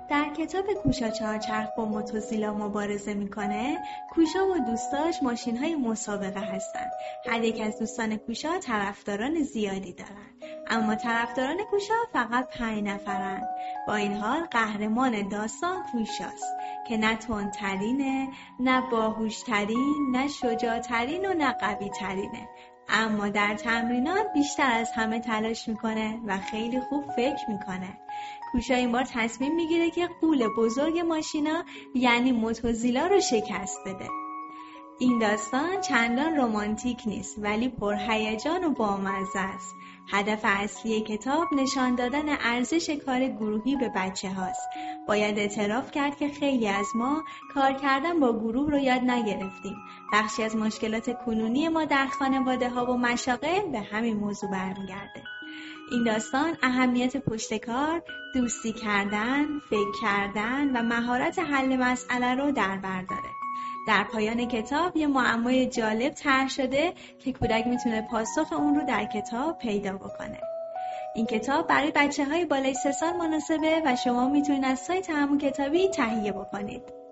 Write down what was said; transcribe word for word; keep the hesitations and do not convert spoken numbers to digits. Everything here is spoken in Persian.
در کتاب کوشا چهارچرخ با موتوزیلا مبارزه میکنه، کوشا و دوستاش ماشین‌های مسابقه هستن. هر یک از دوستان کوشا طرفداران زیادی دارن، اما طرفداران کوشا فقط پنج نفرن. با این حال قهرمان داستان کوشاست که نه تندترینه، نه باهوشترین، نه شجاعترین و نه قوی‌ترینه. اما در تمرینات بیشتر از همه تلاش میکنه و خیلی خوب فکر میکنه. کوشا این بار تصمیم میگیره که غول بزرگ ماشینا یعنی موتوزیلا رو شکست بده. این داستان چندان رمانتیک نیست ولی پرهیجان و بامزه است. هدف اصلی کتاب نشان دادن ارزش کار گروهی به بچه هاست. باید اعتراف کرد که خیلی از ما کار کردن با گروه رو یاد نگرفتیم. بخشی از مشکلات کنونی ما در خانواده ها و مشاغل به همین موضوع برمیگرده. این داستان اهمیت پشتکار، دوستی کردن، فکر کردن و مهارت حل مسئله رو در بر داره. در پایان کتاب یه معمای جالب طرح شده که کودک میتونه پاسخ اون رو در کتاب پیدا بکنه. این کتاب برای بچه‌های بالای سه سال مناسبه و شما میتونید از سایت همون کتابی تهیه بکنید.